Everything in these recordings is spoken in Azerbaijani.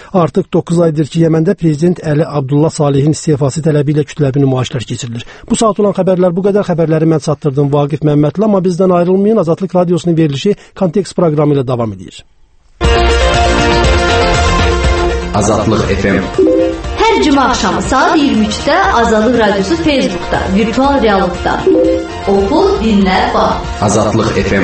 Artıq 9 aydır ki, Yəməndə prezident Əli Abdullah Salehin istefası tələbi ilə kütləvi nümayişlər keçirilir. Bu saat olan xəbərlər bu qədər. Xəbərləri mən çatdırdım Vaqif Məmmədli, amma bizdən ayrılmayın. Azadlıq Radiosunun verilişi Kontekst proqramı ilə davam edir. Azadlıq FM. Hər cümə axşamı saat 23-də Azadlıq Radiosu Facebookda, virtual reallıqda. Oxu, dinlə, bax. Azadlıq FM.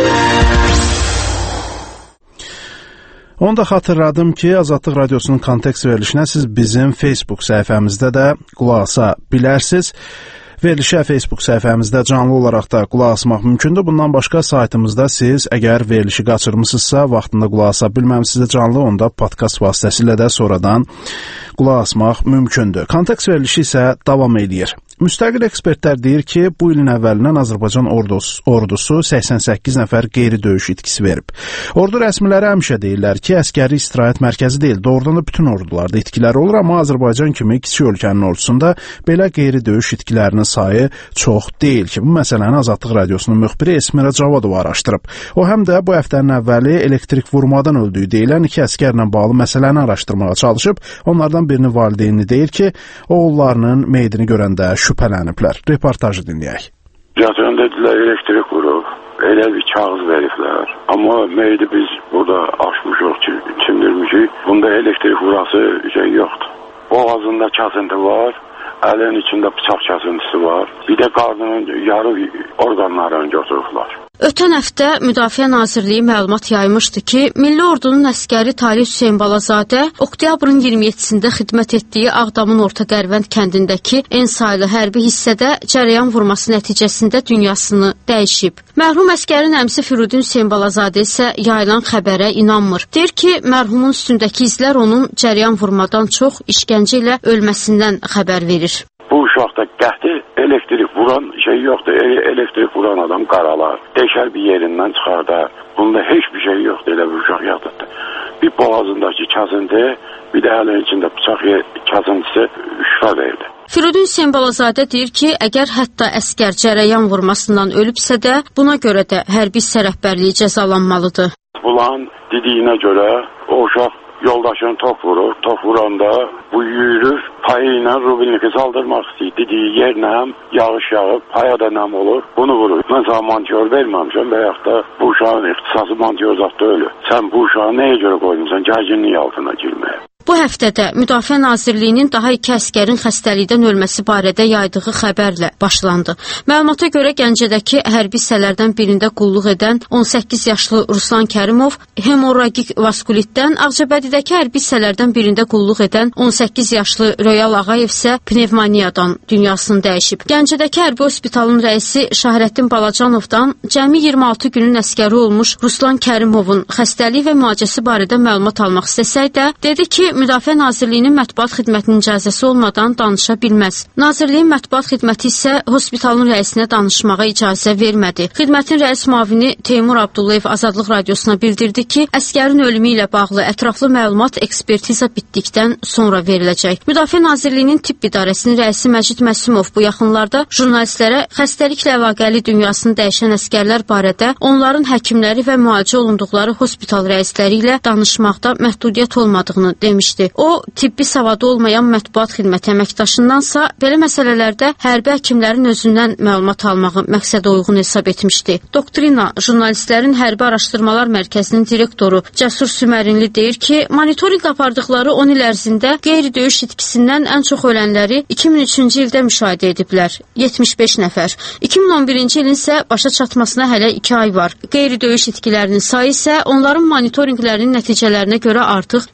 Onu da xatırladım ki, Azadlıq Radiosunun Kontekst verilişinə siz bizim Facebook səhifəmizdə də qulaq asa bilərsiniz. Verilişə Facebook səhifəmizdə canlı olaraq da qulaq asmaq mümkündür. Bundan başqa saytımızda siz əgər verilişi qaçırmısınızsa, vaxtında qulaq asa bilməmisinizsə canlı, onda podkast vasitəsilə də sonradan qulaq asmaq mümkündür. Kontekst verilişi isə davam edir. Müstəqil ekspertlər deyir ki, bu ilin əvvəlindən Azərbaycan ordusu 88 nəfər qeyri-döyüş itkisi verib. Ordu rəsmiləri həmişə deyirlər ki, əskəri istirahət mərkəzi deyil, doğrudan da bütün ordularda itkilər olur, amma Azərbaycan kimi kiçik ölkənin ordusunda belə qeyri-döyüş itkilərinin sayı çox deyil ki, bu məsələni Azadlıq Radiosunun müxbiri Esmira Cavadova araşdırıb. O həm də bu həftənin əvvəli elektrik vurmadan öldüyü deyilən 2 əskərlə bağlı məsələni araşdırmağa çalışıb. Onlardan birinin valideynini deyir ki, oğullarının meyidini görəndə şübhələniblər. Reportajı dinləyək. Yatırım dedilər, elektrik vurub, elə bir kağız veriblər. Amma meyidi biz burada açmışıq ki, çimdirmişik. Bunda elektrik vurası şey yoxdur. Boğazında kəsinti var, əlin içində bıçaq kəsinti var. Bir də qarnının yarı orqanlarını götürüblər. Ötən həftə Müdafiə Nazirliyi məlumat yaymışdı ki, Milli Ordunun əskəri Talih Hüseyn Balazadə oktyabrın 27-sində xidmət etdiyi Ağdamın Orta Qərvənd kəndindəki en saylı hərbi hissədə cərəyan vurması nəticəsində dünyasını dəyişib. Mərhum əskərin əmsi Firudin Hüseyn Balazadə isə yayılan xəbərə inanmır. Deyir ki, mərhumun üstündəki izlər onun cərəyan vurmadan çox işgəncə ilə ölməsindən xəbər verir. Bu uşaqda qəti elektrik vuran şey yoxdur. Elektrik vuran adam qaralar. Deşər bir yerindən çıxardar. Bunda heç bir şey yoxdur. Elə bir uşaq yatıbdır. Bir boğazındakı kəsinti, bir də əlin içində bıçaq kəsintisi şübhə verdi. Firudin Hüseyn Balazadə deyir ki, əgər hətta əskər cərəyan vurmasından ölübsə də, buna görə də hərbi hissə rəhbərliyi cəzalanmalıdır. Bunların dediyinə görə o uşaq yoldaşını top vurur. Top vuranda bu yürür, payı ilə Rubiniki saldırmaq istəyir. Dediyi yerlə yağış yağıb, paya da nəm olur, bunu vurur. Mən sana mantyor verməmişəm və yaxud da bu uşağın ixtisası mantyor zatda ölür. Sən bu uşağı nəyə görə qoymuşsan? Gərginlik altına girməyə. Bu həftədə Müdafiə Nazirliyinin daha 2 əskərin xəstəlikdən ölməsi barədə yaydığı xəbərlə başlandı. Məlumata görə Gəncədəki hərbi hissələrdən birində qulluq edən 18 yaşlı Ruslan Kərimov hemorragik vaskulitdən, Ağcabədidəki hərbi hissələrdən birində qulluq edən 18 yaşlı Royal Ağayev isə pnevmoniyadan dünyasını dəyişib. Gəncədəki hərbi hospitalın rəisi Şahirəddin Balacanovdan cəmi 26 günün əskəri olmuş Ruslan Kərimovun xəstəlik və müalicəsi barədə məlumat almaq istəsək də, dedi ki, Müdafiə Nazirliyinin mətbuat xidmətinin icazəsi olmadan danışa bilməz. Nazirliyin mətbuat xidməti isə hospitalın rəisinə danışmağa icazə vermədi. Xidmətin rəis müavini Teymur Abdullayev Azadlıq Radiosuna bildirdi ki, əskərin ölümü ilə bağlı ətraflı məlumat ekspertiza bitdikdən sonra veriləcək. Müdafiə Nazirliyinin tibb idarəsinin rəisi Məcid Məsumov bu yaxınlarda jurnalistlərə xəstəliklə əlaqəli dünyasını dəyişən əskərlər barədə onların həkimləri və müalicə olunduqları hospital rəisləri ilə danışmaqda məhdudiyyət olmadığını demişdi. O, tibbi savadı olmayan mətbuat xidməti əməkdaşındansa belə məsələlərdə hərbi həkimlərin özündən məlumat almağı məqsədə uyğun hesab etmişdi. Doktrina, jurnalistlərin hərbi araşdırmalar mərkəzinin direktoru Cəsur Sümərinli deyir ki, monitorinq apardıqları 10 il ərzində qeyri-döyüş itkisindən ən çox ölənləri 2003-cü ildə müşahidə ediblər. 75 nəfər. 2011-ci ilin isə başa çatmasına hələ 2 ay var. Qeyri-döyüş itkilərinin sayı isə onların monitorinqlərinin nəticələrinə görə artıq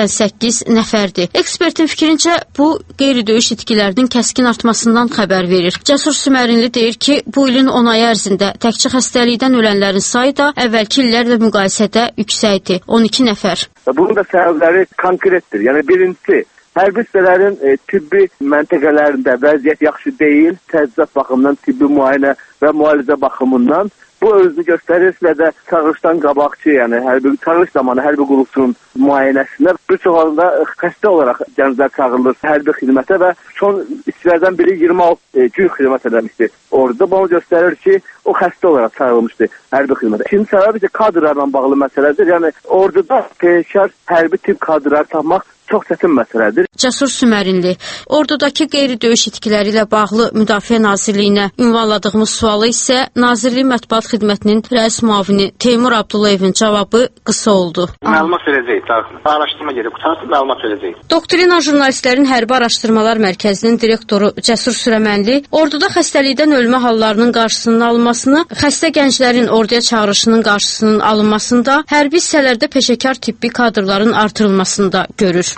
88 nəfərdir. Ekspertin fikrincə, bu qeyri-döyüş itkilərinin kəskin artmasından xəbər verir. Cəsur Sümərinli deyir ki, bu ilin 10 ay ərzində təkcə xəstəlikdən ölənlərin sayı da əvvəlki illərlə müqayisədə yüksəkdir. 12 nəfər. Bunun da səbəbləri konkretdir. Yəni birincisi, hərbi hissələrin tibbi məntəqələrində vəziyyət yaxşı deyil. Təchizat baxımından, tibbi müayinə və müalicə baxımından Bu özünü göstərir və də çağırışdan qabaqçı, yəni çağırış zamanı hərbi qulluqçunun müayinəsində bir çox halında xəstə olaraq gənclər çağırılır hərbi xidmətə və son işçilərdən biri 26 gün xidmət eləmişdi orada. Bu göstərir ki, o xəstə olaraq çağırılmışdı hərbi xidmətə. İkinci səbəb isə kadrlarla bağlı məsələdir. Yəni orada peşəkar hərbi tip kadrlar tapmaq çox çətin məsələdir. Cəsur Sümərinli, ordudakı qeyri-döyüş itkiləri ilə bağlı Müdafiə Nazirliyinə ünvanladığımız sualı isə Nazirlik Mətbuat Xidmətinin rəis müavini Teymur Abdullayevin cavabı qısa oldu. Məlumat verəcəyik. Araşdırma gedib qutarsın, məlumat verəcəyik. Doktrina Jurnalistlərin Hərbi Araşdırmalar Mərkəzinin direktoru Cəsur Sümərinli, orduda xəstəlikdən ölmə hallarının qarşısının alınmasını, xəstə gənclərin orduya çağırışının qarşısının alınmasında, hərbi hissələrdə peşəkar tibbi kadrların artırılmasında görür.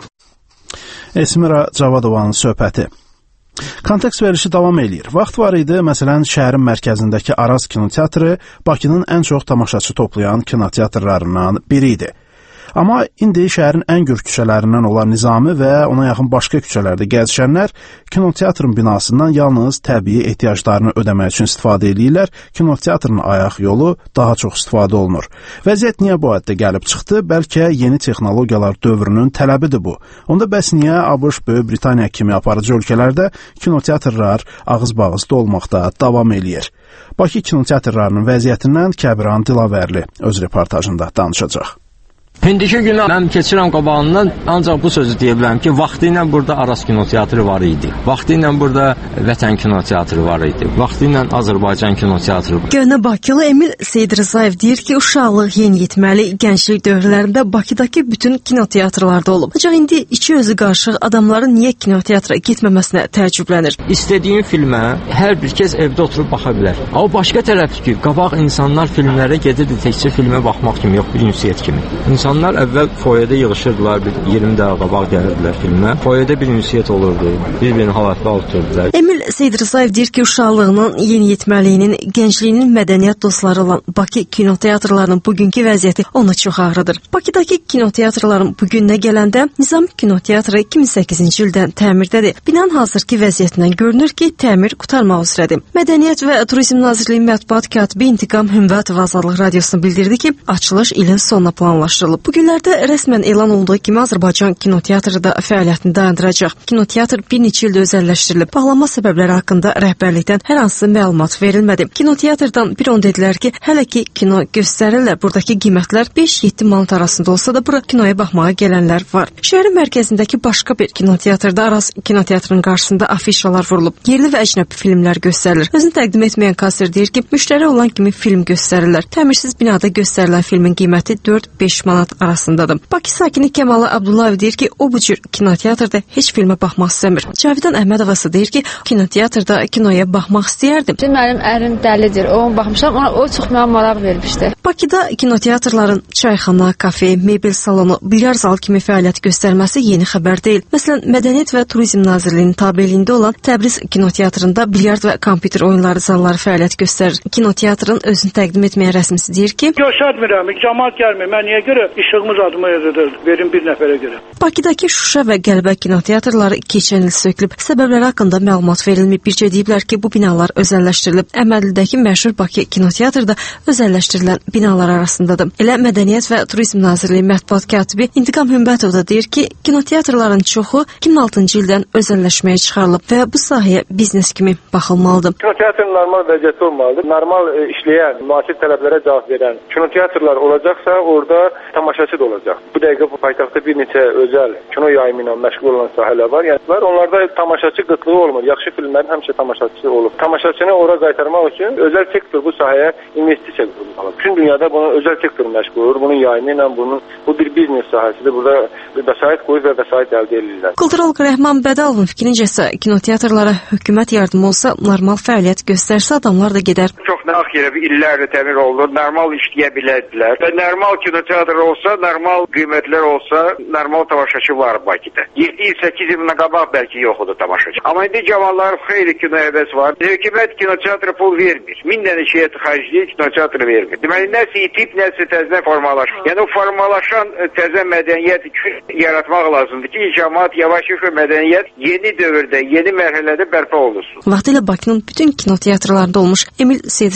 Esmira Cavadovanın söhbəti. Kontekst verilişi davam eləyir. Vaxt var idi, məsələn, şəhərin mərkəzindəki Araz kinoteatrı Bakının ən çox tamaşaçı toplayan kinoteatrlarından biri idi. Amma indi şəhərin ən gür küçələrindən olan Nizami və ona yaxın başqa küçələrdə gəzişənlər kinoteatrın binasından yalnız təbii ehtiyaclarını ödəmək üçün istifadə edirlər. Kinoteatrın ayaq yolu daha çox istifadə olunur. Vəziyyət niyə bu həddə gəlib çıxdı? Bəlkə yeni texnologiyalar dövrünün tələbidir bu. Onda bəs niyə ABŞ, Böyük Britaniya kimi aparıcı ölkələrdə kinoteatrlar ağız-bağızda olmaqda davam eləyir? Bakı kinoteatrlarının vəziyyətindən Kəbran Dilavərli öz reportajında danışacaq. İndiki günə mən keçirəm qabağından ancaq bu sözü deyə bilərəm ki, vaxtı ilə burada Aras kinoteatrı var idi. Vaxtı ilə burada Vətən kinoteatrı var idi. Vaxtı ilə Azərbaycan kinoteatrı var. Gönə Bakılı Emil Seydirzayev deyir ki, uşaqlıq, yeniyetməli, gənclik dövrlərində Bakıdakı bütün kinoteatrlarda olub. Ancaq indi içi özü qarışıq adamların niyə kinoteatra getməməsinə təəccüblənir. İstədiyin filmə hər bir kəs evdə oturub baxa bilər. Amma başqa tərəf ki, qabaq insanlar filmlərə gedirdi təkcə filmə baxmaq kimi, yox bir ünsiyyət kimi. İnsanlar əvvəl foyədə yığışırdılar, 20 dəqiqə qabaq gəlirdilər filmə. Foyədə bir ünsiyyət olurdu, bir-birini hal-əhval oturdular. Emil Seydirzayev deyir ki, uşaqlığının, yeniyetməliyinin, gəncliyinin mədəniyyət dostları olan Bakı kinoteatrlarının bugünkü vəziyyəti onu çox ağrıdır. Bakıdakı kinoteatrların bugününə gələndə Nizami kinoteatrı 2008-ci ildən təmirdədir. Binanın hazırki vəziyyətindən görünür ki, təmir qurtarmaq üzrədir. Mədəniyyət və Turizm Nazirliyi mətbuat katibi İntiqam Hümbətov Azadlıq Radiosuna bildirdi ki, açılış ilin sonuna planlaşdırılıb. Bu günlərdə rəsmən elan olduğu kimi Azərbaycan kinoteatrı da fəaliyyətini dayandıracaq. Kinoteatr bir neçə ildə özəlləşdirilib. Bağlanma səbəbləri haqqında rəhbərlikdən hər hansı məlumat verilmədi. Kinoteatrdan bir on dedilər ki, hələ ki kino göstərirlər. Buradakı qiymətlər 5-7 manat arasında olsa da bura kinoya baxmağa gələnlər var. Şəhərin mərkəzindəki başqa bir kinoteatrda Araz kinoteatrının qarşısında afişalar vurulub. Yerli və əcnəbi filmlər göstərilir. Özünü təqdim etməyən kasser deyir ki, müştəri olan kimi film göstərirlər. Təmirsiz binada göstərilən filmin qiyməti 4-5 manat arasındadır. Bakı sakini Kəmalı Abdullayev deyir ki, o bu cür kinoteatrda heç filmə baxmaq istəmir. Cavidan Əhmədova isə deyir ki, kinoteatrda kinoya baxmaq istəyərdim. Mənim ərim dəlidir. Ona baxmışam, o çox mənə maraq vermişdi. Bakıda kinoteatrların çayxana, kafe, mebel salonu, bilyar zalı kimi fəaliyyət göstərməsi yeni xəbər deyil. Məsələn, Mədəniyyət və Turizm Nazirliyinin tabeliyində olan Təbriz kinoteatrında bilyard və kompüter oyunları zalları fəaliyyət göstərir. Kinoteatrın özünü təqdim etməyən rəsmisi deyir ki, göstərmirəm, cəmaət gəlmir. Mən niyə görə işığımız adıma yazılır, verin bir nəfərə görə. Bakıdakı Şuşa və Qəlbə kinoteatrları keçən il sökülüb. Səbəbləri haqqında məlumat verilməyib. Bircə deyiblər ki, bu binalar özəlləşdirilib. Əmədlidəki məşhur Bakı kinoteatrı da özəlləşdirilən binalar arasındadır. Elə Mədəniyyət və Turizm Nazirliyi mətbuat katibi İntiqam Hümbətov da deyir ki, kinoteatrların çoxu 2006-cı ildən özəlləşməyə çıxarılıb və bu sahəyə biznes kimi baxılmalıdır. Kinoteatrın normal vəziyyəti olmalıdır. Normal işləyən, müasir tələblərə cavab verən kinoteatrlar olacaqsa, orada tamaşaçı da olacaq. Bu dəqiqə bu paytaxtda bir neçə özəl kino yayımı ilə məşğul olan sahələr var. Yəni onlarda tamaşaçı qıtlığı olmur. Yaxşı filmlərin həmişə tamaşaçısı olur. Tamaşaçını ora qaytarmaq üçün özəl sektor bu sahəyə investisiya qurmalıdır. Bütün dünyada bunu özəl sektor məşğul olur. Bunun yayımı ilə bu bir biznes sahəsidir. Burada vəsait qoyub və vəsait əldə edirlər. Kulturolog Rəhman Bədəlovun fikrincə isə kinoteatrlara hökumət yardımı olsa, normal fəaliyyət göstərsə adamlar da gedər. Çox nağ yerə illərlə təmir olunur. Normal işləyə bilərdilər. Və normal kinoteatr olsa, normal qiymətlər olsa, normal tamaşaçı var Bakıda. 7-8 il qabaq bəlkə yox idi tamaşaçı. Amma indi cavanlar xeyli kino həvəs var. Hökumət kinoteatra pul vermir. 1000 dənə şeyət xərcləyir, kinoteatra vermir. Deməli, nəsə itib, nəsə təzə formalaşır. Yəni o formalaşan təzə mədəniyyət yaratmaq lazımdır ki, cəmaət yavaş-yavaş mədəniyyət yeni dövrdə, yeni mərhələdə bərpa olunsun. Vaxtilə Bakının bütün kinoteatrlarında olmuş Emil Seydirzayev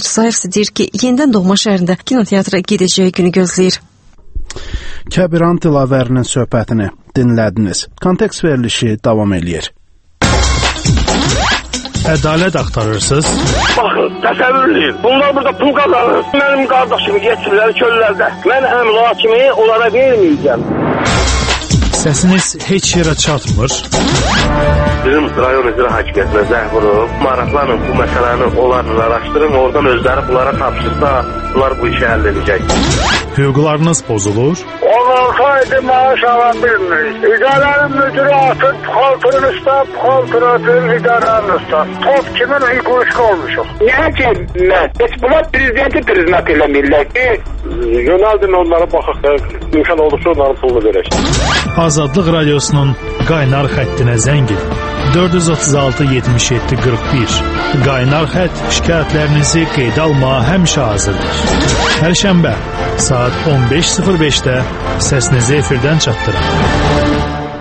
Rzayev isə deyir ki, yenidən doğma şəhərində kinoteatra gedəcəyi günü gözləyir. Kəbiran Dilavərinin söhbətini dinlədiniz. Kontekst verilişi davam eləyir. Ədalət axtarırsınız? Baxın, təsəvvür edin. Bunlar burada pul qazanır. Mənim qardaşımı getirirlər çöllərdə. Mən həmin o kimi onlara verməyəcəm. Səsiniz heç yerə çatmır. Bizim rayon icra hakimiyyətinə zəng vurub, maraqlanın bu məsələni onlarla araşdırın, oradan özləri bunlara tapşırsa, bunlar bu işi həll edəcək. Hüquqlarınız pozulur? 16 aydır maaş ala bilmirik. İdarənin müdürü atır, puxaltırın üstə, puxaltır atır, idarənin üstə. Top kimin hüquq olmuşuq. Niyə ki, mən? Heç bunlar prezidenti priznat eləmirlər ki, yönəldin onlara baxaq da, imkan olursa onların pulunu verək. Azadlıq Radiosunun qaynar xəttinə zəng edin. 436-77-41. Qaynar xətt şikayətlərinizi qeydə almağa həmişə hazırdır. Hər şənbə saat 15:05-də səsinizi efirdən çatdırın.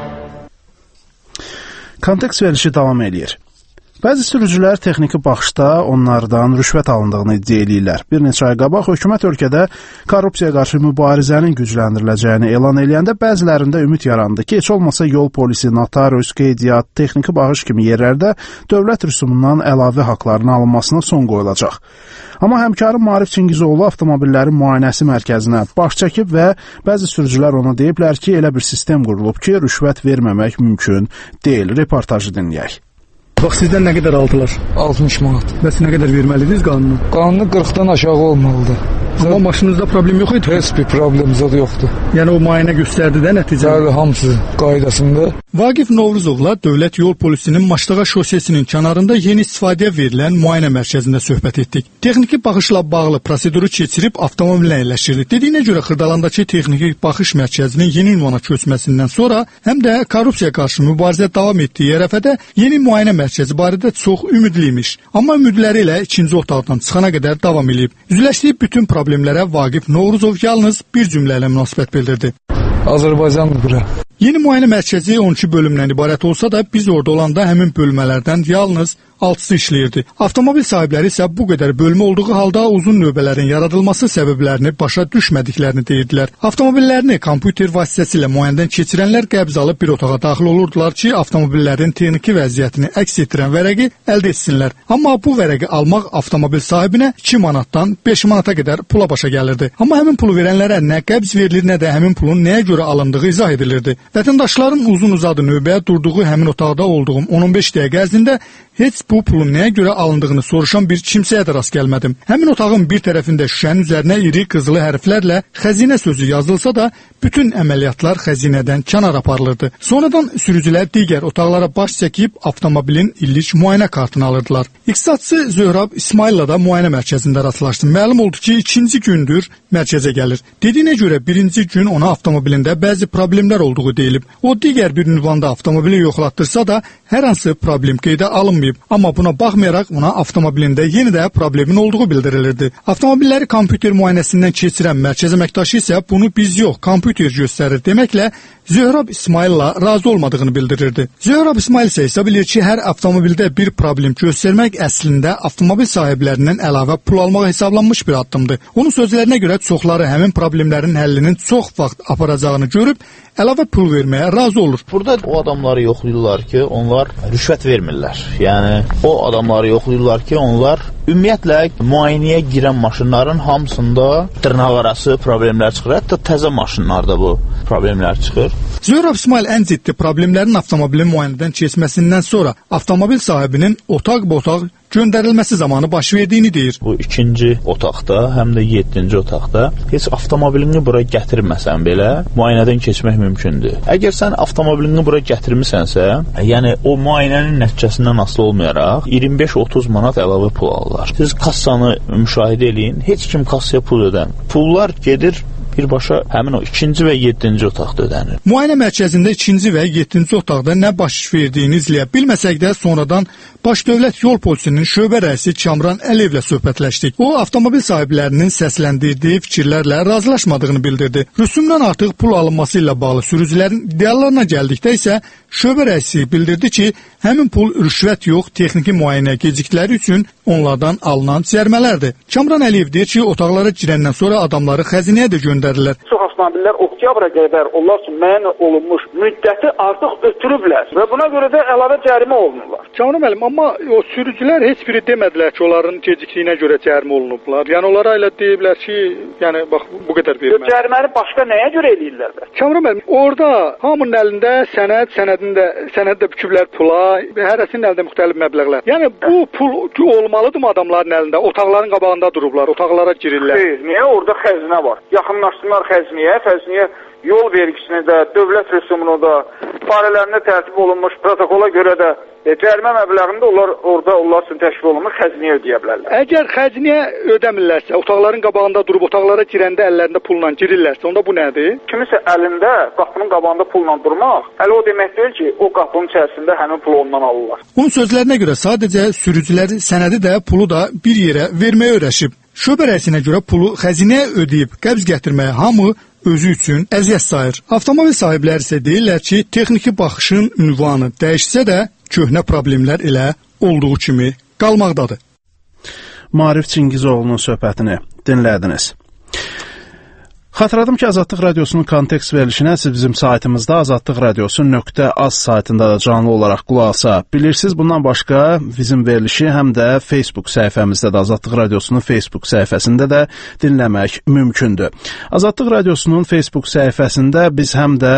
Kontekst verilişi davam eləyir. Bəzi sürücülər texniki baxışda onlardan rüşvət alındığını iddia edirlər. Bir neçə ay qabaq hökumət ölkədə korrupsiyaya qarşı mübarizənin gücləndiriləcəyini elan eləyəndə bəzilərində ümid yarandı ki, heç olmasa yol polisi, notarius, qeydiyyat, texniki baxış kimi yerlərdə dövlət rüsumundan əlavə haqlarının alınmasına son qoyulacaq. Amma həmkarım Maarif Çingizoğlu avtomobillərin müayinəsi mərkəzinə baş çəkib və bəzi sürücülər ona deyiblər ki, elə bir sistem qurulub ki, rüşvət verməmək mümkün deyil. Reportajı dinləyək. Bax, sizdən nə qədər aldılar? 60 manat. Bəs nə qədər verməliydiniz qanunu? Qanunu 40-dan aşağı olmalıdır. Amma maşınınızda problem yox idi? Heç bir problem zad yoxdur. Yəni o müayinə göstərdi də nəticə? Bəli, hamısı qaydasında. Vaqif Novruzovla Dövlət Yol Polisinin Maçdağa şosesinin kənarında yeni istifadəyə verilən müayinə mərkəzində söhbət etdik. Texniki baxışla bağlı proseduru keçirib avtomobilə əyləşdirdik. Dediyinə görə Xırdalandakı texniki baxış mərkəzinin yeni ünvana köçməsindən sonra həm də korrupsiya qarşı mübarizə davam etdiyi ərəfədə yeni müayinə mərkəzi barədə çox ümidliymiş. Amma ümidləri ilə ikinci otaqdan çıxana qədər davam edib. Üzləşdiyi bütün problemlərə Vaqif Novruzov yalnız bir cümlə ilə münasibət bildirdi. Azərbaycandır bura. Yeni müayinə mərkəzi 12 bölümdən ibarət olsa da biz orada olanda həmin bölmələrdən yalnız 6-sı işləyirdi. Avtomobil sahibləri isə bu qədər bölmə olduğu halda uzun növbələrin yaradılması səbəblərini başa düşmədiklərini deyirdilər. Avtomobillərini kompüter vasitəsilə müayinədən keçirənlər qəbz alıb bir otağa daxil olurdular ki, avtomobillərin texniki vəziyyətini əks etdirən vərəqi əldə etsinlər. Amma bu vərəqi almaq avtomobil sahibinə 2 manatdan 5 manata qədər pula başa gəlirdi. Amma həmin pulu verənlərə nə qəbz verilir, nə də həmin pulun nəyə görə alındığı izah edilirdi. Vətəndaşların uzun-uzadı növbəyə durduğu həmin otaqda olduğum 10-15 dəqiqə ərzində heç bu pulun nəyə görə alındığını soruşan bir kimsəyə də rast gəlmədim. Həmin otağın bir tərəfində şüşənin üzərinə iri qızılı hərflərlə xəzinə sözü yazılsa da, bütün əməliyyatlar xəzinədən kənar aparılırdı. Sonradan sürücülər digər otaqlara baş çəkib avtomobilin illik müayinə kartını alırdılar. İqtisadçı Zöhrab İsmayıl'la da müayinə mərkəzində rastlaşdım. Məlum oldu ki, ikinci gündür mərkəzə gəlir. Dediyinə görə birinci gün ona avtomobilində bəzi problemlər olduğu deyilib. O digər bir ünvanda avtomobili yoxlatdırsa da hər hansı problem qeydə alınmayıb. Amma buna baxmayaraq ona avtomobilində yenə də problemin olduğu bildirilirdi. Avtomobilləri kompüter müayinəsindən keçirən mərkəz əməkdaşı isə bunu biz yox, kompüter göstərir deməklə Zöhrab İsmayıl'la razı olmadığını bildirirdi. Zöhrab İsmayıl isə hesab edir ki, hər avtomobildə bir problem göstərmək əslində avtomobil sahiblərindən əlavə pul almağa hesablanmış bir addımdır. Onun sözlərinə görə çoxları həmin problemlərin həllinin çox vaxt aparacağını görüb əlavə pul verməyə razı olur. Burada o adamları yoxlayırlar ki, onlar rüşvət vermirlər. Yəni o adamları yoxlayırlar ki, onlar ümumiyyətlə müayinəyə girən maşınların hamısında dırnaqarası problemlər çıxır. Hətta təzə maşınlarda bu problemlər çıxır. Zöhrab İsmayıl ən ciddi problemlərin avtomobilin müayinədən keçməsindən sonra avtomobil sahibinin otaq-botaq göndərilməsi zamanı baş verdiyini deyir. Bu ikinci otaqda, həm də 7-ci otaqda heç avtomobilini bura gətirməsən belə müayinədən keçmək mümkündür. Əgər sən avtomobilini bura gətirmisənsə, yəni o müayinənin nəticəsindən asılı olmayaraq 25-30 manat əlavə pul alırlar. Siz kassanı müşahidə eləyin, heç kim kassaya pul ödəmir. Pullar gedir birbaşa həmin o 2-ci və 7-ci otaqda ödənir. Müayinə mərkəzində 2-ci və 7-ci otaqda nə baş verdiyini izləyə bilməsək də sonradan Baş Dövlət Yol Polisinin şöbə rəisi Kamran Əliyevlə söhbətləşdik. O, avtomobil sahiblərinin səsləndirdiyi fikirlərlə razılaşmadığını bildirdi. Rüsumdan artıq pul alınması ilə bağlı sürücülərin iddialarına gəldikdə isə şöbə rəisi bildirdi ki, həmin pul rüşvət yox, texniki müayinə gecikləri üçün onlardan alınan cərimələrdir. Kamran Əliyev deyir ki, otaqlara girəndən sonra adamları xəzinəyə də göndərirlər. Çox avtomobillər oktyabra qədər onlar üçün müəyyən olunmuş müddəti artıq ötürüblər və buna görə də əlavə cərimə olunurlar. Kamran müəllim, amma o sürücülər heç biri demədilər ki, onların gecikdiyinə görə cərimə olunublar. Yəni onlara elə deyiblər ki, yəni bax bu qədər vermə. Cəriməni başqa nəyə görə eləyirlər bə? Kamran müəllim, orada hamının əlində sənəd də büküblər pula, hərəsinin əlində müxtəlif məbləğlər. Yəni bu pul olmalıdırmı adamların əlində? Otaqların qabağında durublar, otaqlara girirlər. Xeyr, niyə orada xəzinə var? Yaxınlaşsınlar xəzinəyə yol vergisini də, dövlət rüsumunu da, barələrində tərtib olunmuş protokola görə də cərimə məbləğini də onlar üçün təşkil olunmuş xəzinəyə ödəyə bilərlər. Əgər xəzinəyə ödəmirlərsə, otaqların qabağında durub otaqlara girəndə əllərində pulla girirlərsə, onda bu nədir? Kimisə əlində qapının qabağında pulla durmaq, hələ o demək deyil ki, o qapının içərisində həmin pulu ondan alırlar. Onun sözlərinə görə sadəcə sürücülər sənədi də, pulu da bir yerə verməyə öyrəşib. Şöbə rəisinə görə pulu xəzinəyə ödəyib qəbz gətirməyə hamı özü üçün əziyyət sayır. Avtomobil sahibləri isə deyirlər ki, texniki baxışın ünvanı dəyişsə də köhnə problemlər elə olduğu kimi qalmaqdadır. Maarif Çingizoğlu'nun söhbətini dinlədiniz. Xatırladım ki, Azadlıq Radiosunun kontekst verilişinə siz bizim saytımızda azadlıqradiosu.az saytında da canlı olaraq qulaq asa bilirsiniz. Bundan başqa bizim verilişi həm də Facebook səhifəmizdə də, Azadlıq Radiosunun Facebook səhifəsində də dinləmək mümkündür. Azadlıq Radiosunun Facebook səhifəsində biz həm də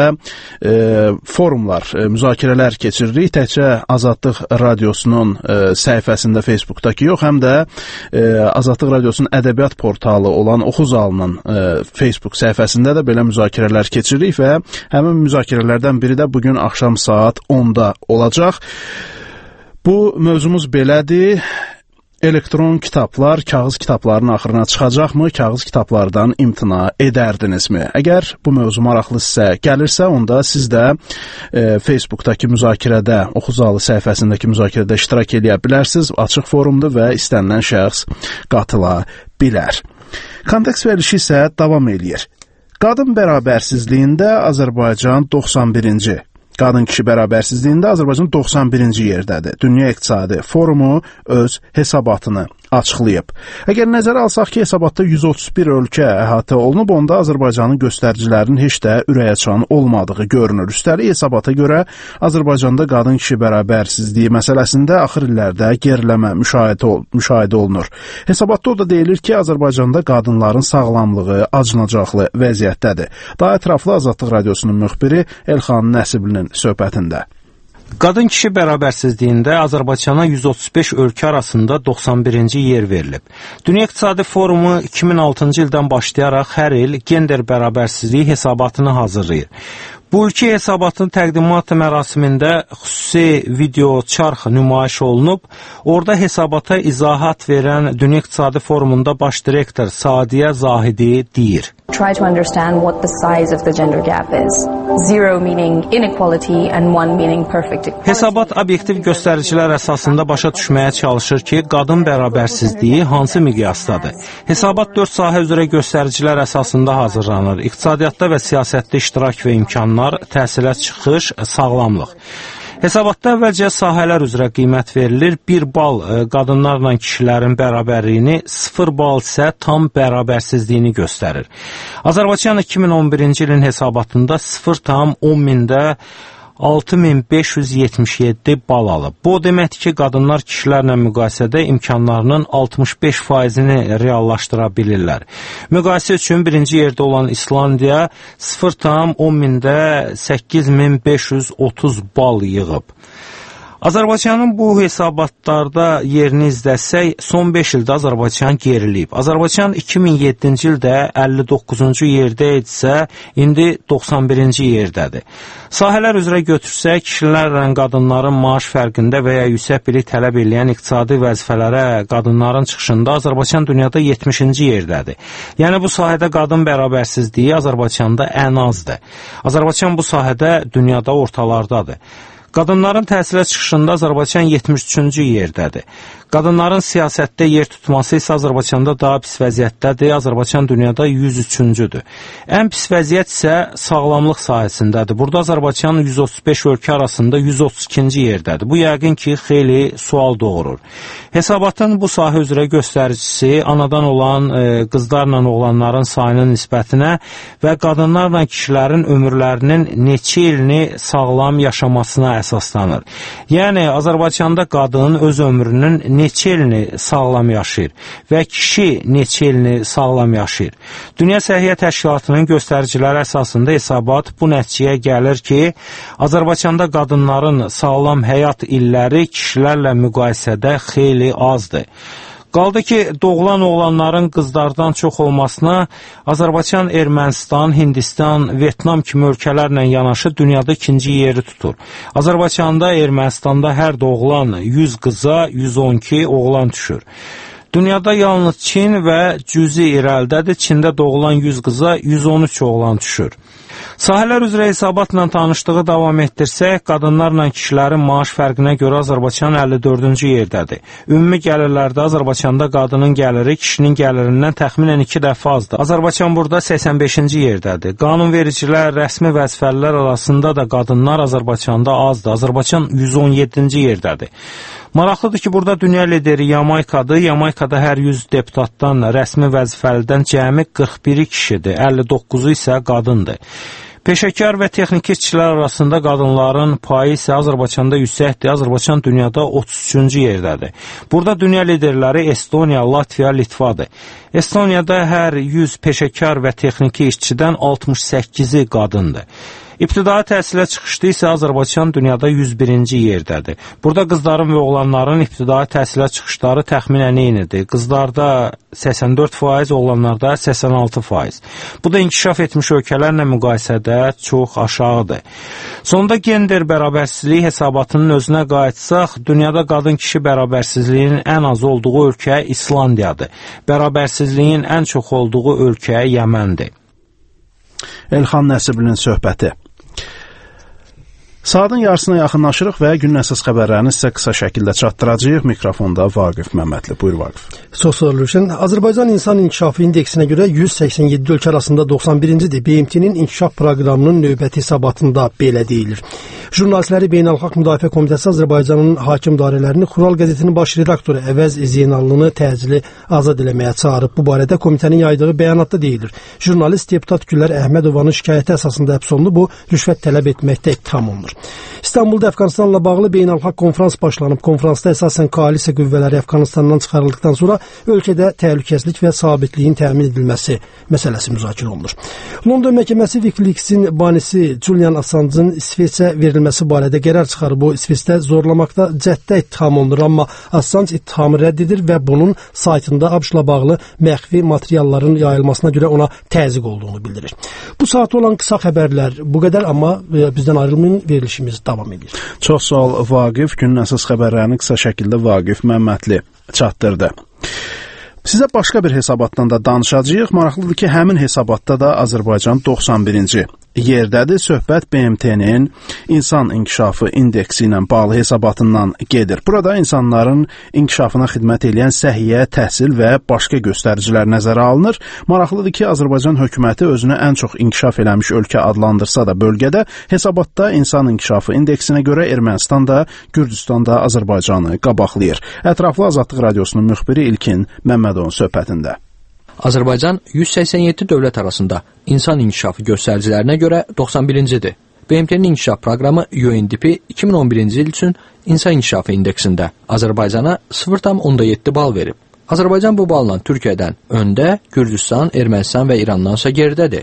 forumlar, müzakirələr keçiririk. Təkcə Azadlıq Radiosunun səhifəsində Facebookdakı yox, həm də Azadlıq Radiosunun ədəbiyyat portalı olan Oxu Zalının Facebook səhifəsində də belə müzakirələr keçiririk və həmin müzakirələrdən biri də bugün axşam saat 10-da olacaq. Bu mövzumuz belədir. Elektron kitablar kağız kitabların axırına çıxacaqmı? Kağız kitablardan imtina edərdinizmi? Əgər bu mövzu maraqlı sizə gəlirsə, onda siz də Facebookdakı müzakirədə, Oxu Zalı səhifəsindəki müzakirədə iştirak edə bilərsiniz. Açıq forumdur və istənilən şəxs qatıla bilər. Kontekst verilişi isə davam eləyir. Qadın bərabərsizliyində Azərbaycan 91-ci. Qadın-kişi bərabərsizliyində Azərbaycan 91-ci yerdədir. Dünya İqtisadi Forumu öz hesabatını açıqlayıb. Əgər nəzərə alsaq ki, hesabatda 131 ölkə əhatə olunub, onda Azərbaycanın göstəricilərinin heç də ürəkaçan olmadığı görünür. Üstəlik hesabata görə Azərbaycanda qadın-kişi bərabərsizliyi məsələsində axır illərdə geriləmə müşahidə olunur. Hesabatda o da deyilir ki, Azərbaycanda qadınların sağlamlığı acınacaqlı vəziyyətdədir. Daha ətraflı Azadlıq Radiosunun müxbiri Elxan Nəsiblinin söhbətində. Qadın-kişi bərabərsizliyində Azərbaycana 135 ölkə arasında 91-ci yer verilib. Dünya İqtisadi Forumu 2006-cı ildən başlayaraq hər il gender bərabərsizliyi hesabatını hazırlayır. Bu ülke hesabatının təqdimat mərasimində xüsusi video çarx nümayiş olunub. Orada hesabata izahat verən Dünya İqtisadi Forumunda baş direktor Sadiyə Zahidi deyir. Try to understand what the size of the gender gap is. 0 meaning inequality and 1 meaning perfect equality. Hesabat obyektiv göstəricilər əsasında başa düşməyə çalışır ki, qadın bərabərsizliyi hansı miqyasdadır. Hesabat 4 sahə üzrə göstəricilər əsasında hazırlanır. İqtisadiyyatda və siyasətdə iştirak və imkanlar, təhsilə çıxış, sağlamlıq. Hesabatda əvvəlcə sahələr üzrə qiymət verilir. 1 bal qadınlarla kişilərin bərabərliyini, 0 bal isə tam bərabərsizliyini göstərir. Azərbaycan 2011-ci ilin hesabatında 0,10 6577 bal alıb. Bu deməkdir ki, qadınlar kişilərlə müqayisədə imkanlarının 65%-ni reallaşdıra bilirlər. Müqayisə üçün birinci yerdə olan İslandiya 0,10 8530 bal yığıb. Azərbaycanın bu hesabatlarda yerini izləsək, son 5 ildə Azərbaycan geriləyib. Azərbaycan 2007-ci ildə 59-cu yerdə idisə, indi 91-ci yerdədir. Sahələr üzrə götürsək, kişilərlə qadınların maaş fərqində və ya yüksək bilik tələb edən iqtisadi vəzifələrə qadınların çıxışında Azərbaycan dünyada 70-ci yerdədir. Yəni bu sahədə qadın bərabərsizliyi Azərbaycanda ən azdır. Azərbaycan bu sahədə dünyada ortalardadır. Qadınların təhsilə çıxışında Azərbaycan 73-cü yerdədir. Qadınların siyasətdə yer tutması isə Azərbaycanda daha pis vəziyyətdədir. Azərbaycan dünyada 103-cüdür. Ən pis vəziyyət isə sağlamlıq sahəsindədir. Burada Azərbaycan 135 ölkə arasında 132-ci yerdədir. Bu yəqin ki, xeyli sual doğurur. Hesabatın bu sahə üzrə göstəricisi anadan olan qızlarla oğlanların sayının nisbətinə və qadınlarla kişilərin ömürlərinin neçə ilini sağlam yaşamasına əsaslanır. Yəni, Azərbaycanda qadın öz ömrünün neçə ilini sağlam yaşayır və kişi neçə ilini sağlam yaşayır. Dünya Səhiyyə Təşkilatının göstəriciləri əsasında hesabat bu nəticəyə gəlir ki, Azərbaycanda qadınların sağlam həyat illəri kişilərlə müqayisədə xeyli azdır. Qaldı ki, doğulan oğlanların qızlardan çox olmasına Azərbaycan, Ermənistan, Hindistan, Vyetnam kimi ölkələrlə yanaşı dünyada ikinci yeri tutur. Azərbaycanda, Ermənistanda hər doğulan 100 qıza 112 oğlan düşür. Dünyada yalnız Çin və cüzi irəlidədir. Çində doğulan 100 qıza 113 oğlan düşür. Sahələr üzrə hesabatla tanışlığı davam etdirsək, qadınlarla kişilərin maaş fərqinə görə Azərbaycan 54-cü yerdədir. Ümumi gəlirlərdə Azərbaycanda qadının gəliri kişinin gəlirindən təxminən 2 dəfə azdır. Azərbaycan burada 85-ci yerdədir. Qanunvericilər, rəsmi vəzifəlilər arasında da qadınlar Azərbaycanda azdır. Azərbaycan 117-ci yerdədir. Maraqlıdır ki, burada dünya lideri Yamaikadır. Yamaikada hər 100 deputatdan, rəsmi vəzifəlidən cəmi 41 kişidir, 59-u isə qadındır. Peşəkar və texniki işçilər arasında qadınların payı isə Azərbaycanda yüksəkdir. Azərbaycan dünyada 33-cü yerdədir. Burada dünya liderləri Estoniya, Latviya, Litvadır. Estoniyada hər 100 peşəkar və texniki işçidən 68-i qadındır. İbtidai təhsilə çıxışda isə Azərbaycan dünyada 101-ci yerdədir. Burada qızların və oğlanların ibtidai təhsilə çıxışları təxminən eynidir. Qızlarda 84%, oğlanlarda 86%. Bu da inkişaf etmiş ölkələrlə müqayisədə çox aşağıdır. Sonda gender bərabərsizliyi hesabatının özünə qayıtsaq, dünyada qadın-kişi bərabərsizliyinin ən az olduğu ölkə İslandiyadır. Bərabərsizliyin ən çox olduğu ölkə Yəməndir. Elxan Nəsiblinin söhbəti. Saatın yarısına yaxınlaşırıq və günün əsas xəbərlərini sizə qısa şəkildə çatdıracağıq. Mikrofonda Vaqif Məmmədli. Buyur Vaqif. Çox sağ olun. Azərbaycan İnsan İnkişafı İndeksinə görə 187 ölkə arasında 91-cidir. BMT-nin inkişaf proqramının növbəti hesabatında belə deyilir. Jurnalistləri Beynəlxalq Müdafiə Komitəsi Azərbaycanın hakim dairələrini Xural qəzetinin baş redaktoru Əvəz Zeynallını təcili azad eləməyə çağırıb. Bu barədə komitənin yaydığı bəyanatda deyilir. Jurnalist deputat Gülər Əhmədovanın şikayəti əsasında həbs olundu. Bu, rüşvət tələb etməkdə ittiham olunur. İstanbulda Əfqanistanla bağlı beynəlxalq konfrans başlanıb. Konfransda əsasən koalisiya qüvvələri Əfqanistandan çıxarıldıqdan sonra ölkədə təhlükəsizlik və sabitliyin təmin edilməsi məsələsi müzakirə olunur. London məhkəməsi WikiLeaks-in banisi Julian Assange'ın İsveçə verilməsi barədə qərar çıxarıb. Bu İsveçdə zorlamaqda cəhddə ittiham olunur, amma Assange ittihamı rədd edir və bunun saytında ABŞ-la bağlı məxfi materialların yayılmasına görə ona təzyiq olduğunu bildirir. Bu saat olan qısa xəbərlər bu qədər, amma bizdən ayrılmayın, verilişimiz davam edir. Çox sağ ol Vaqif. Günün əsas xəbərlərini qısa şəkildə Vaqif Məmmədli çatdırdı. Sizə başqa bir hesabatdan da danışacağıq. Maraqlıdır ki, həmin hesabatda da Azərbaycan 91-ci yerdədir. Söhbət BMT-nin İnsan İnkişafı İndeksi ilə bağlı hesabatından gedir. Burada insanların inkişafına xidmət edən səhiyyə, təhsil və başqa göstəricilər nəzərə alınır. Maraqlıdır ki, Azərbaycan hökuməti özünü ən çox inkişaf eləmiş ölkə adlandırsa da bölgədə hesabatda İnsan İnkişafı İndeksinə görə Ermənistan da, Gürcüstan da Azərbaycanı qabaqlayır. Ətraflı Azadlıq Radiosunun müxbiri İlkin Məmmədovun söhbətində. Azərbaycan 187 dövlət arasında insan inkişafı göstəricilərinə görə 91-cidir. BMT-nin inkişaf proqramı UNDP 2011-ci il üçün insan inkişafı indeksində Azərbaycana 0,7 bal verib. Azərbaycan bu balla Türkiyədən öndə, Gürcüstan, Ermənistan və İrandansa geridədir.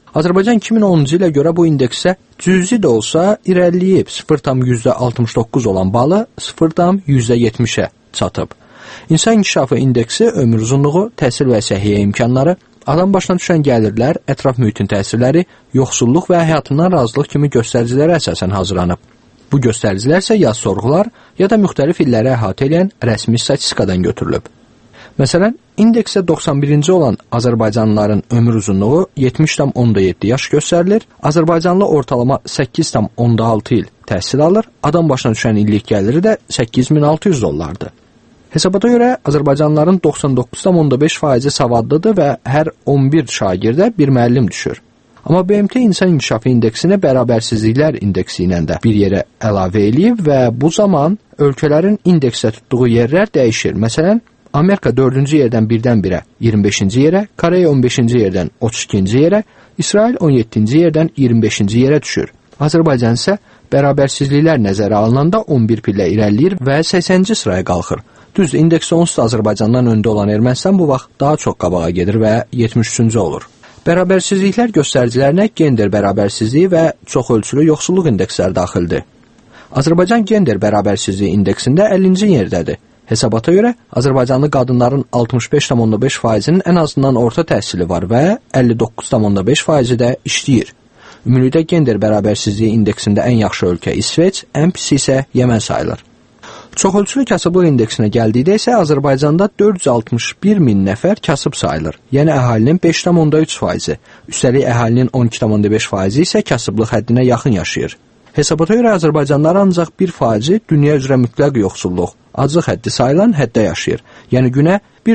Azərbaycan 2010-cu ilə görə bu indeksə cüzi də olsa irəliləyib 0,69 olan balı 0,70-ə çatıb. İnsan inkişafı indeksi ömür uzunluğu, təhsil və səhiyyə imkanları, adam başına düşən gəlirlər, ətraf mühitin təsirləri, yoxsulluq və həyatından razılıq kimi göstəricilərə əsasən hazırlanıb. Bu göstəricilər isə ya sorğular, ya da müxtəlif illəri əhatə edən rəsmi statistikadan götürülüb. Məsələn, indeksə 91-ci olan Azərbaycanlıların ömür uzunluğu 70,7 yaş göstərilir, Azərbaycanlı ortalama 8,6 il təhsil alır, adam başına düşən illik gəliri də 8600 dollardır. Hesabata görə Azərbaycanlıların 99,5% savadlıdır və hər 11 şagirdə bir müəllim düşür. Amma BMT İnsan İnkişafı indeksini bərabərsizliklər indeksi ilə də bir yerə əlavə eləyib və bu zaman ölkələrin indeksdə tutduğu yerlər dəyişir. Məsələn, Amerika 4-cü yerdən birdən-birə 25-ci yerə, Koreya 15-ci yerdən 32-ci yerə, İsrail 17-ci yerdən 25-ci yerə düşür. Azərbaycan isə bərabərsizliklər nəzərə alınanda 11 pillə irəliləyir və 80-ci sıraya qalxır. Düz indeks onsuz da Azərbaycandan öndə olan Ermənistan bu vaxt daha çox qabağa gedir və 73-cü olur. Bərabərsizliklər göstəricilərinə gender bərabərsizliyi və çoxölçülü yoxsulluq indeksləri daxildir. Azərbaycan gender bərabərsizliyi indeksində 50-ci yerdədir. Hesabata görə Azərbaycanlı qadınların 65,5%-nin ən azından orta təhsili var və 59,5%-i də işləyir. Ümumilikdə gender bərabərsizliyi indeksində ən yaxşı ölkə İsveç, ən pisi isə Yəmən sayılır. Çoxölçülü kasıblıq indeksinə gəldikdə isə Azərbaycanda 461 min nəfər kasıb sayılır, yəni əhalinin 5,3%, üstəlik əhalinin 12,5% isə kasıblıq həddinə yaxın yaşayır. Hesabata görə Azərbaycanlılar ancaq 1% dünya üzrə mütləq yoxsulluq, aclıq həddi sayılan həddə yaşayır, yəni günə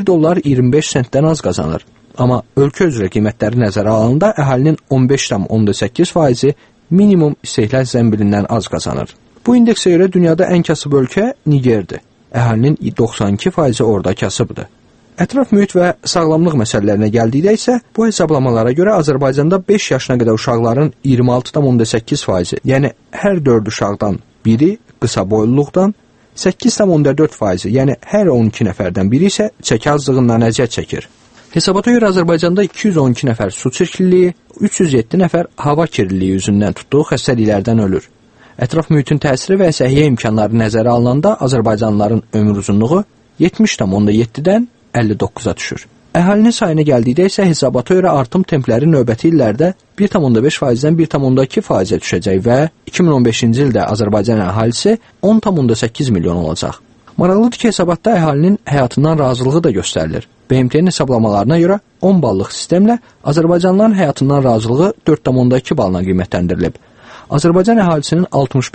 $1.25 az qazanır. Amma ölkə üzrə qiymətləri nəzərə alınanda əhalinin 15,8% minimum istehlak zəmbilindən az qazanır. Bu indeksə görə dünyada ən kasıb ölkə Nigerdir. Əhalinin 92% orada kasıbdır. Ətraf mühit və sağlamlıq məsələlərinə gəldikdə isə bu hesablamalara görə Azərbaycanda 5 yaşına qədər uşaqların 26,8%, yəni hər 4 uşaqdan biri qısa boyluluqdan, 8,4%, yəni hər 12 nəfərdən biri isə çəki azlığından əziyyət çəkir. Hesabata görə Azərbaycanda 212 nəfər su çirkliliyi, 307 nəfər hava kirliliyi üzündən tutduğu xəstəliklərdən ölür. Ətraf mühitin təsiri və səhiyyə imkanları nəzərə alınanda Azərbaycanlıların ömür uzunluğu 70,7-dən 59-a düşür. Əhalinin sayına gəldikdə isə hesabata görə artım templəri növbəti illərdə 1,5%-dən 1,2%-ə düşəcək və 2015-ci ildə Azərbaycan əhalisi 10,8 milyon olacaq. Maraqlıdır ki, hesabatda əhalinin həyatından razılığı da göstərilir. BMT-nin hesablamalarına görə 10 ballıq sistemlə Azərbaycanlıların həyatından razılığı 4,2 balla qiymətləndirilib. Azərbaycan əhalisinin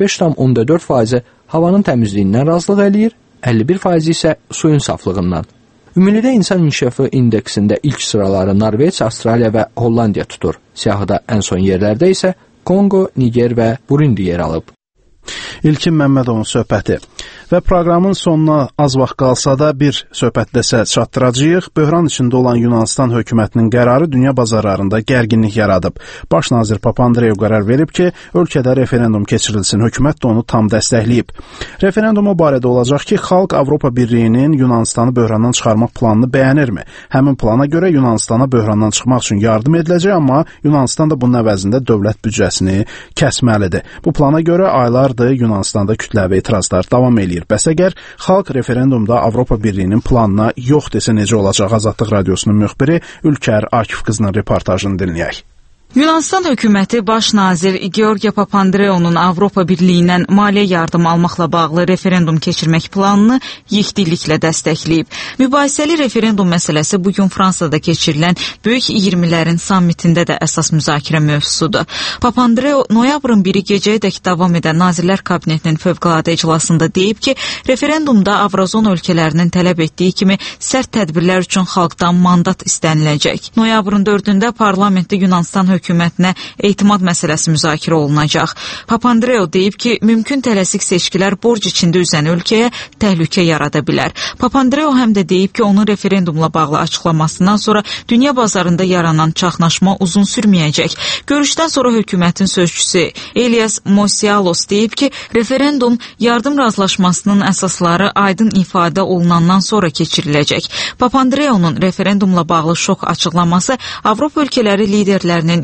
65,4%-i havanın təmizliyindən razılıq eləyir, 51% isə suyun saflığından. Ümumilikdə insan inkişafı indeksində ilk sıraları Norveç, Avstraliya və Hollandiya tutur. Siyahıda ən son yerlərdə isə Kongo, Niger və Burundi yer alıb. İlkin Məmmədovun söhbəti. Və proqramın sonuna az vaxt qalsa da bir söhbətdə isə çatdıracağıq. Böhran içində olan Yunanistan hökumətinin qərarı dünya bazarlarında gərginlik yaradıb. Baş nazir Papandreou qərar verib ki, ölkədə referendum keçirilsin. Hökumət də onu tam dəstəkləyib. Referendum o barədə olacaq ki, xalq Avropa Birliyinin Yunanistanı böhrandan çıxarmaq planını bəyənirmi? Həmin plana görə Yunanistana böhrandan çıxmaq üçün yardım ediləcək, amma Yunanistan da bunun əvəzində dövlət büdcəsini kəsməlidir. Bu plana görə aylardır Yunanistanda kütləvi etirazlar davam edir. Bəs əgər xalq referendumda Avropa Birliyinin planına yox desə necə olacaq? Azadlıq Radiosunun müxbiri Ülkər Akif qızının reportajını dinləyək. Yunanistan hökuməti baş nazir Georgios Papandreou'nun Avropa Birliyindən maliyyə yardım almaqla bağlı referendum keçirmək planını yekdilliklə dəstəkləyib. Mübahisəli referendum məsələsi bugün Fransada keçirilən Böyük 20-lərin sammitində də əsas müzakirə mövzusudur. Papandreou noyabrın 1-i gecəyədək davam edən Nazirlər Kabinetinin fövqəladə iclasında deyib ki, referendumda Avrozon ölkələrinin tələb etdiyi kimi sərt tədbirlər üçün xalqdan mandat istəniləcək. Noyabrın 4-də parlamentdə Yunanistan hökumətinə etimad məsələsi müzakirə olunacaq. Papandreou deyib ki, mümkün tələsik seçkilər borc içində üzən ölkəyə təhlükə yarada bilər. Papandreou həm də deyib ki, onun referendumla bağlı açıqlamasından sonra dünya bazarında yaranan çaxnaşma uzun sürməyəcək. Görüşdən sonra hökumətin sözçüsü Elias Mosialos deyib ki, referendum yardım razılaşmasının əsasları aydın ifadə olunandan sonra keçiriləcək. Papandreou'nun referendumla bağlı şok açıqlaması Avropa ölkələri liderlərinin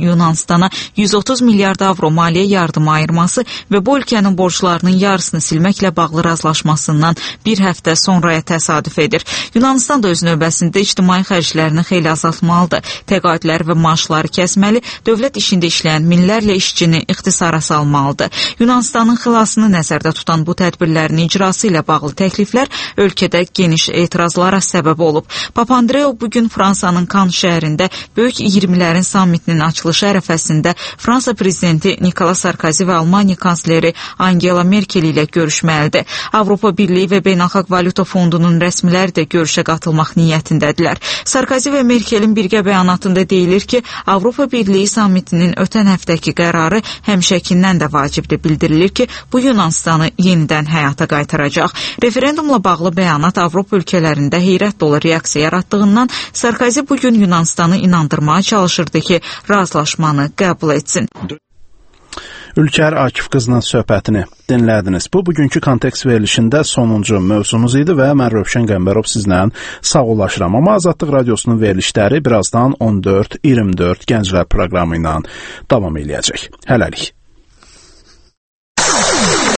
Yunanstana 130 milyard avro maliyyə yardımı ayırması və bu ölkənin borclarının yarısını silməklə bağlı razılaşmasından bir həftə sonraya təsadüf edir. Yunanistan da öz növbəsində ictimai xərclərini xeyli azaltmalıdır. Təqaüdlər və maaşları kəsməli, dövlət işində işləyən minlərlə işçini ixtisara salmalıdır. Yunanistanın xilasını nəzərdə tutan bu tədbirlərin icrası ilə bağlı təkliflər ölkədə geniş etirazlara səbəb olub. Papandreou bugün Fransanın Cannes şəhərində Böyük 20'lərin sammitinin açılışı ərəfəsində Fransa prezidenti Nicolas Sarkozy və Almaniya kansleri Angela Merkel ilə görüşməlidir. Avropa Birliyi və Beynəlxalq Valyuta Fondunun rəsmiləri də görüşə qatılmaq niyyətindədirlər. Sarkozy və Merkelin birgə bəyanatında deyilir ki, Avropa Birliyi sammitinin ötən həftəki qərarı həmişəkindən də vacibdir. Bildirilir ki, bu Yunanistanı yenidən həyata qaytaracaq. Referendumla bağlı bəyanat Avropa ölkələrində heyrət dolu reaksiya yaratdığından Sarkozy bugün Yunanistanı inandırmaya çalışırdı ki, razılaşmanı qəbul etsin. Ülker Akif qızının söhbətini dinlədiniz. Bu, bugünkü kontekst verilişində sonuncu mövzumuz idi və mən Rövşən Qəmbərov sizlə sağollaşıram. Amma Azadlıq Radiosunun verilişləri birazdan 14-24 Gənclər proqramı ilə davam eləyəcək. Hələlik.